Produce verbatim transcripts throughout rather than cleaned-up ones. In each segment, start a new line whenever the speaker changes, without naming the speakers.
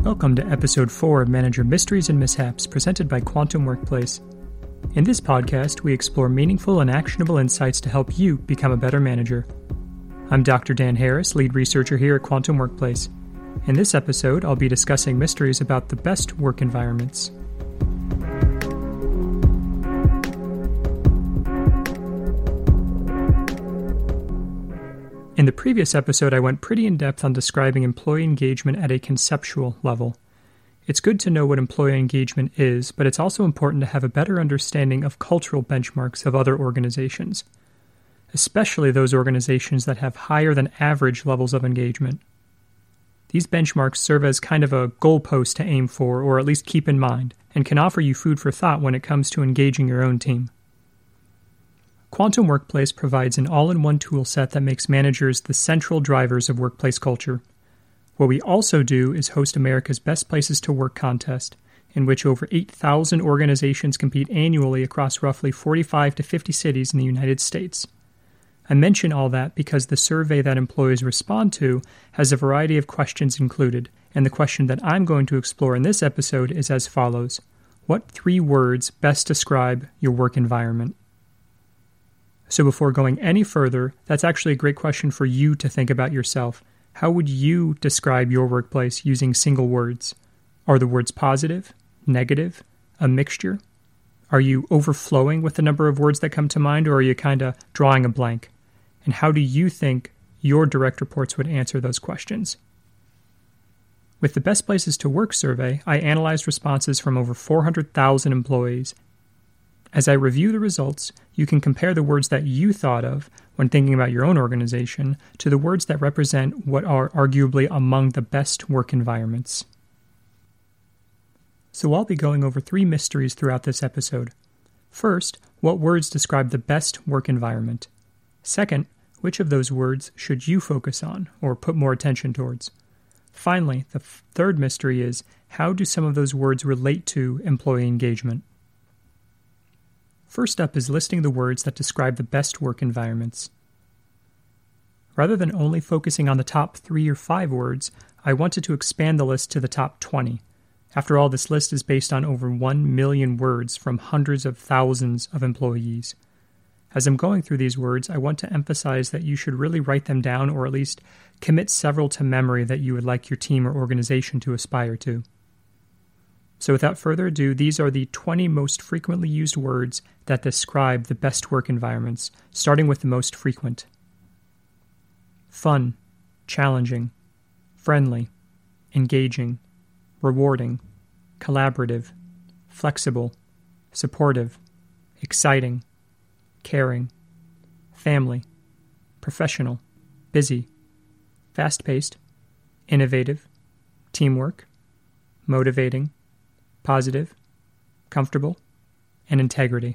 Welcome to episode four of Manager Mysteries and Mishaps, presented by Quantum Workplace. In this podcast, we explore meaningful and actionable insights to help you become a better manager. I'm Doctor Dan Harris, lead researcher here at Quantum Workplace. In this episode, I'll be discussing mysteries about the best work environments. In the previous episode, I went pretty in-depth on describing employee engagement at a conceptual level. It's good to know what employee engagement is, but it's also important to have a better understanding of cultural benchmarks of other organizations, especially those organizations that have higher than average levels of engagement. These benchmarks serve as kind of a goalpost to aim for, or at least keep in mind, and can offer you food for thought when it comes to engaging your own team. Quantum Workplace provides an all-in-one tool set that makes managers the central drivers of workplace culture. What we also do is host America's Best Places to Work contest, in which over eight thousand organizations compete annually across roughly forty-five to fifty cities in the United States. I mention all that because the survey that employees respond to has a variety of questions included, and the question that I'm going to explore in this episode is as follows. What three words best describe your work environment? So before going any further, that's actually a great question for you to think about yourself. How would you describe your workplace using single words? Are the words positive, negative, a mixture? Are you overflowing with the number of words that come to mind, or are you kind of drawing a blank? And how do you think your direct reports would answer those questions? With the Best Places to Work survey, I analyzed responses from over four hundred thousand employees. As I review the results, you can compare the words that you thought of when thinking about your own organization to the words that represent what are arguably among the best work environments. So I'll be going over three mysteries throughout this episode. First, what words describe the best work environment? Second, which of those words should you focus on or put more attention towards? Finally, the f- third mystery is, how do some of those words relate to employee engagement? First up is listing the words that describe the best work environments. Rather than only focusing on the top three or five words, I wanted to expand the list to the top twenty. After all, this list is based on over one million words from hundreds of thousands of employees. As I'm going through these words, I want to emphasize that you should really write them down, or at least commit several to memory that you would like your team or organization to aspire to. So without further ado, these are the twenty most frequently used words that describe the best work environments, starting with the most frequent. Fun, challenging, friendly, engaging, rewarding, collaborative, flexible, supportive, exciting, caring, family, professional, busy, fast-paced, innovative, teamwork, motivating, positive, comfortable, and integrity.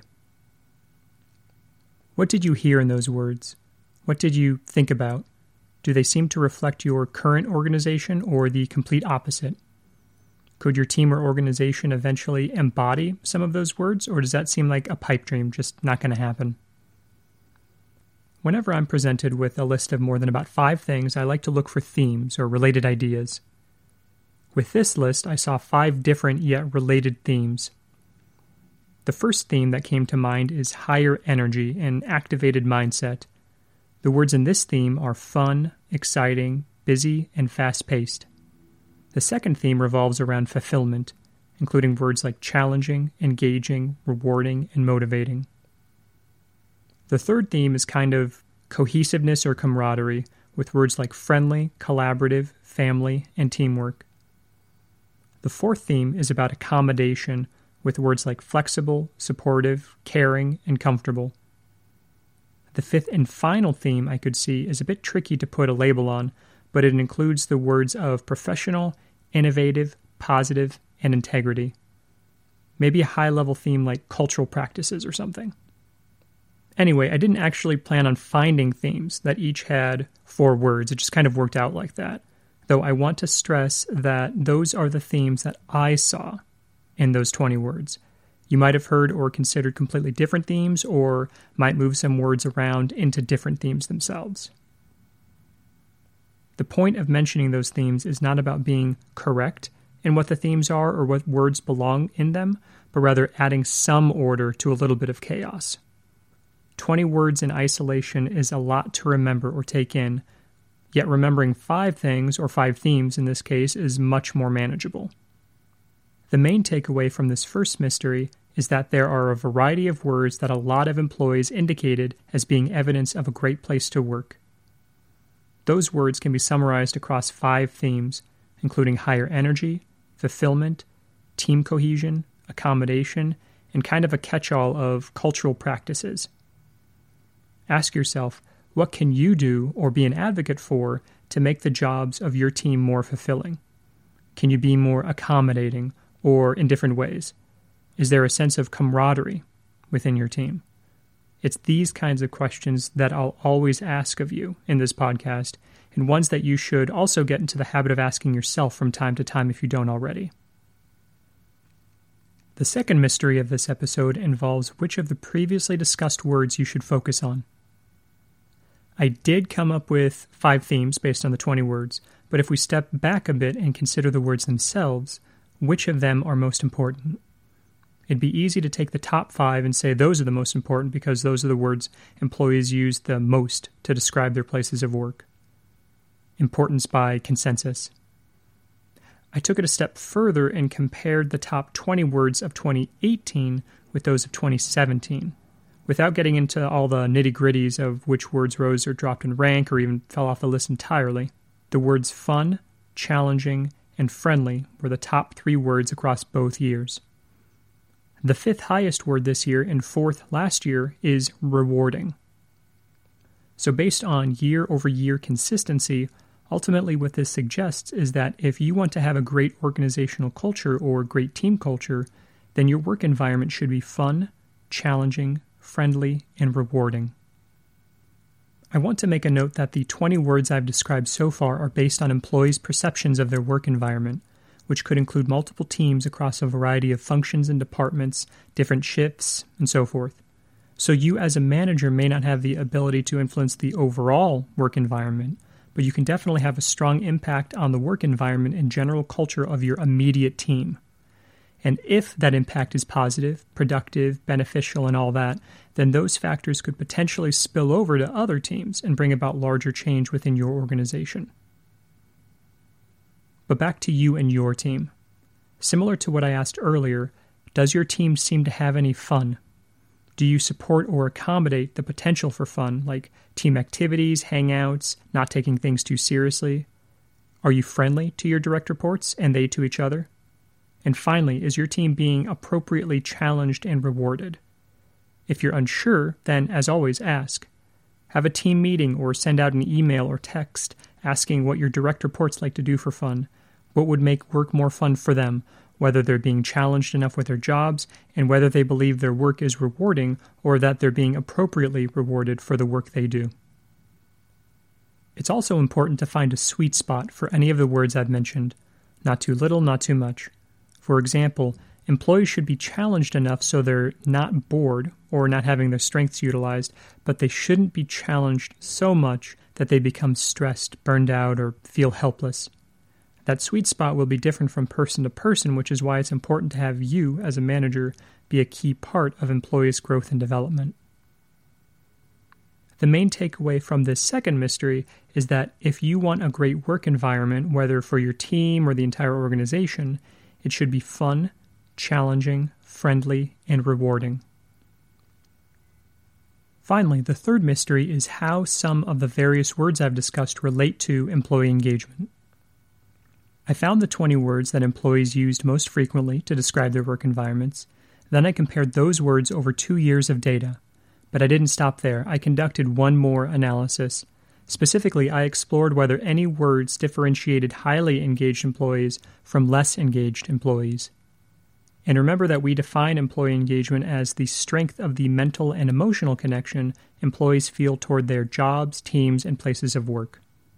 What did you hear in those words? What did you think about? Do they seem to reflect your current organization or the complete opposite? Could your team or organization eventually embody some of those words, or does that seem like a pipe dream, just not going to happen? Whenever I'm presented with a list of more than about five things, I like to look for themes or related ideas. With this list, I saw five different yet related themes. The first theme that came to mind is higher energy and activated mindset. The words in this theme are fun, exciting, busy, and fast-paced. The second theme revolves around fulfillment, including words like challenging, engaging, rewarding, and motivating. The third theme is kind of cohesiveness or camaraderie, with words like friendly, collaborative, family, and teamwork. The fourth theme is about accommodation, with words like flexible, supportive, caring, and comfortable. The fifth and final theme I could see is a bit tricky to put a label on, but it includes the words of professional, innovative, positive, and integrity. Maybe a high-level theme like cultural practices or something. Anyway, I didn't actually plan on finding themes that each had four words. It just kind of worked out like that. Though I want to stress that those are the themes that I saw in those twenty words. You might have heard or considered completely different themes, or might move some words around into different themes themselves. The point of mentioning those themes is not about being correct, in what the themes are or what words belong in them, but rather adding some order to a little bit of chaos. twenty words in isolation is a lot to remember or take in, yet remembering five things, or five themes in this case, is much more manageable. The main takeaway from this first mystery is that there are a variety of words that a lot of employees indicated as being evidence of a great place to work. Those words can be summarized across five themes, including higher energy, fulfillment, team cohesion, accommodation, and kind of a catch-all of cultural practices. Ask yourself, what can you do or be an advocate for to make the jobs of your team more fulfilling? Can you be more accommodating or in different ways? Is there a sense of camaraderie within your team? It's these kinds of questions that I'll always ask of you in this podcast, and ones that you should also get into the habit of asking yourself from time to time if you don't already. The second mystery of this episode involves which of the previously discussed words you should focus on. I did come up with five themes based on the twenty words, but if we step back a bit and consider the words themselves, which of them are most important? It'd be easy to take the top five and say those are the most important because those are the words employees use the most to describe their places of work. Importance by consensus. I took it a step further and compared the top twenty words of twenty eighteen with those of twenty seventeen, without getting into all the nitty-gritties of which words rose or dropped in rank or even fell off the list entirely. The words fun, challenging, and friendly were the top three words across both years. The fifth highest word this year and fourth last year is rewarding. So based on year-over-year consistency, ultimately what this suggests is that if you want to have a great organizational culture or great team culture, then your work environment should be fun, challenging, friendly, and rewarding. I want to make a note that the twenty words I've described so far are based on employees' perceptions of their work environment, which could include multiple teams across a variety of functions and departments, different shifts, and so forth. So you as a manager may not have the ability to influence the overall work environment, but you can definitely have a strong impact on the work environment and general culture of your immediate team. And if that impact is positive, productive, beneficial, and all that, then those factors could potentially spill over to other teams and bring about larger change within your organization. But back to you and your team. Similar to what I asked earlier, does your team seem to have any fun? Do you support or accommodate the potential for fun, like team activities, hangouts, not taking things too seriously? Are you friendly to your direct reports and they to each other? And finally, is your team being appropriately challenged and rewarded? If you're unsure, then, as always, ask. Have a team meeting or send out an email or text asking what your direct reports like to do for fun, what would make work more fun for them, whether they're being challenged enough with their jobs, and whether they believe their work is rewarding or that they're being appropriately rewarded for the work they do. It's also important to find a sweet spot for any of the words I've mentioned. Not too little, not too much. For example, employees should be challenged enough so they're not bored or not having their strengths utilized, but they shouldn't be challenged so much that they become stressed, burned out, or feel helpless. That sweet spot will be different from person to person, which is why it's important to have you, as a manager, be a key part of employees' growth and development. The main takeaway from this second mystery is that if you want a great work environment, whether for your team or the entire organization, it should be fun, challenging, friendly, and rewarding. Finally, the third mystery is how some of the various words I've discussed relate to employee engagement. I found the twenty words that employees used most frequently to describe their work environments. Then I compared those words over two years of data. But I didn't stop there. I conducted one more analysis. Specifically, I explored whether any words differentiated highly engaged employees from less engaged employees. And remember that we define employee engagement as the strength of the mental and emotional connection employees feel toward their jobs, teams, and places of work.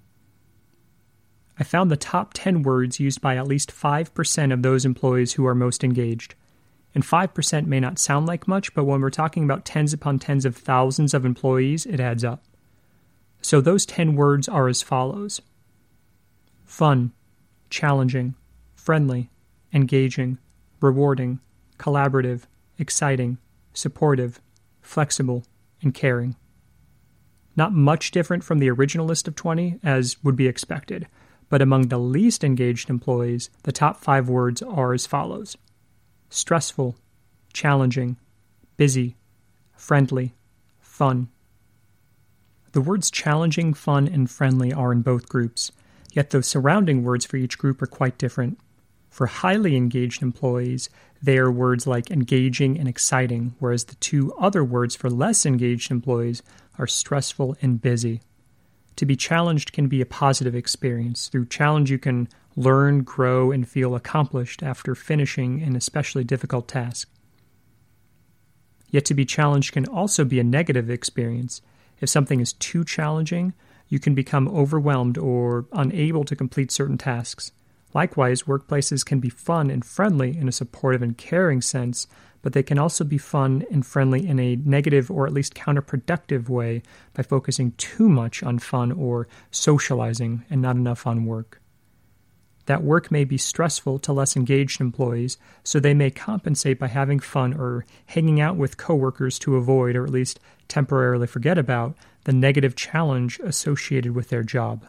I found the top ten words used by at least five percent of those employees who are most engaged. And five percent may not sound like much, but when we're talking about tens upon tens of thousands of employees, it adds up. So those ten words are as follows: fun, challenging, friendly, engaging, rewarding, collaborative, exciting, supportive, flexible, and caring. Not much different from the original list of twenty, as would be expected, but among the least engaged employees, the top five words are as follows: stressful, challenging, busy, friendly, fun. The words challenging, fun, and friendly are in both groups, yet the surrounding words for each group are quite different. For highly engaged employees, they are words like engaging and exciting, whereas the two other words for less engaged employees are stressful and busy. To be challenged can be a positive experience. Through challenge, you can learn, grow, and feel accomplished after finishing an especially difficult task. Yet to be challenged can also be a negative experience. If something is too challenging, you can become overwhelmed or unable to complete certain tasks. Likewise, workplaces can be fun and friendly in a supportive and caring sense, but they can also be fun and friendly in a negative or at least counterproductive way by focusing too much on fun or socializing and not enough on work. That work may be stressful to less engaged employees, so they may compensate by having fun or hanging out with coworkers to avoid or at least temporarily forget about the negative challenge associated with their job.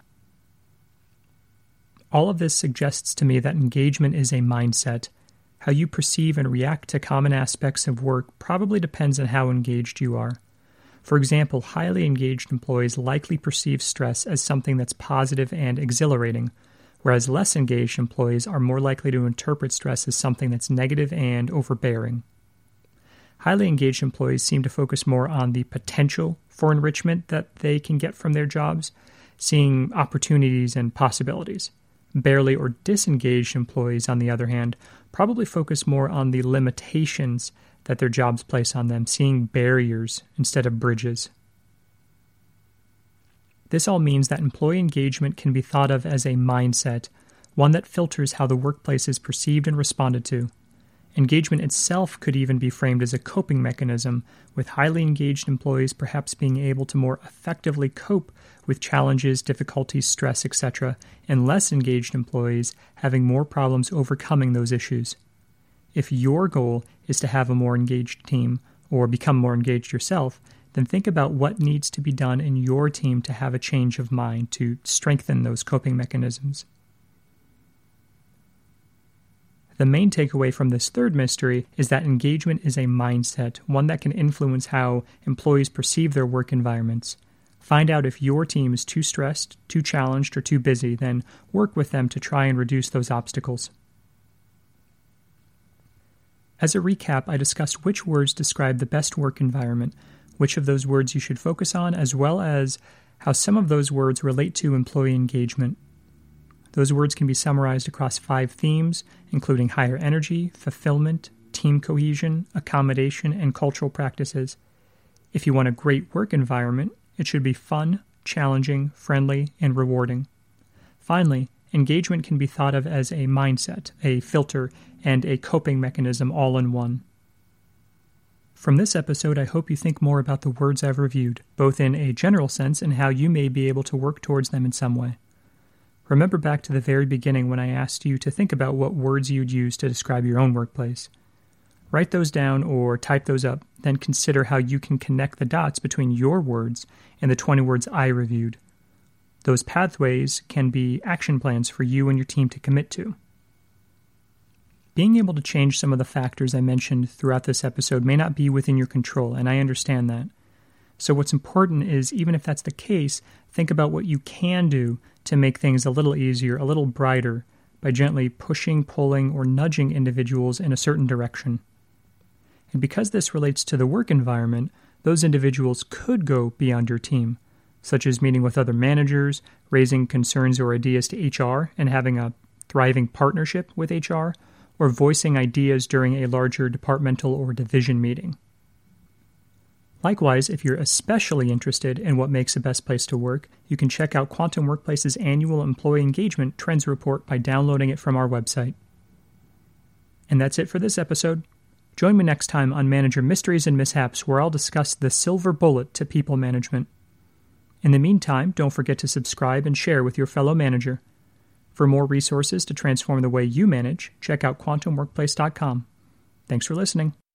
All of this suggests to me that engagement is a mindset. How you perceive and react to common aspects of work probably depends on how engaged you are. For example, highly engaged employees likely perceive stress as something that's positive and exhilarating, whereas less engaged employees are more likely to interpret stress as something that's negative and overbearing. Highly engaged employees seem to focus more on the potential for enrichment that they can get from their jobs, seeing opportunities and possibilities. Barely or disengaged employees, on the other hand, probably focus more on the limitations that their jobs place on them, seeing barriers instead of bridges. This all means that employee engagement can be thought of as a mindset, one that filters how the workplace is perceived and responded to. Engagement itself could even be framed as a coping mechanism, with highly engaged employees perhaps being able to more effectively cope with challenges, difficulties, stress, et cetera, and less engaged employees having more problems overcoming those issues. If your goal is to have a more engaged team, or become more engaged yourself, then think about what needs to be done in your team to have a change of mind to strengthen those coping mechanisms. The main takeaway from this third mystery is that engagement is a mindset, one that can influence how employees perceive their work environments. Find out if your team is too stressed, too challenged, or too busy, then work with them to try and reduce those obstacles. As a recap, I discussed which words describe the best work environment, which of those words you should focus on, as well as how some of those words relate to employee engagement. Those words can be summarized across five themes, including higher energy, fulfillment, team cohesion, accommodation, and cultural practices. If you want a great work environment, it should be fun, challenging, friendly, and rewarding. Finally, engagement can be thought of as a mindset, a filter, and a coping mechanism all in one. From this episode, I hope you think more about the words I've reviewed, both in a general sense and how you may be able to work towards them in some way. Remember back to the very beginning when I asked you to think about what words you'd use to describe your own workplace. Write those down or type those up, then consider how you can connect the dots between your words and the twenty words I reviewed. Those pathways can be action plans for you and your team to commit to. Being able to change some of the factors I mentioned throughout this episode may not be within your control, and I understand that. So what's important is, even if that's the case, think about what you can do to make things a little easier, a little brighter, by gently pushing, pulling, or nudging individuals in a certain direction. And because this relates to the work environment, those individuals could go beyond your team, such as meeting with other managers, raising concerns or ideas to H R and having a thriving partnership with H R, or voicing ideas during a larger departmental or division meeting. Likewise, if you're especially interested in what makes a best place to work, you can check out Quantum Workplace's annual Employee Engagement Trends Report by downloading it from our website. And that's it for this episode. Join me next time on Manager Mysteries and Mishaps, where I'll discuss the silver bullet to people management. In the meantime, don't forget to subscribe and share with your fellow manager. For more resources to transform the way you manage, check out quantum workplace dot com. Thanks for listening.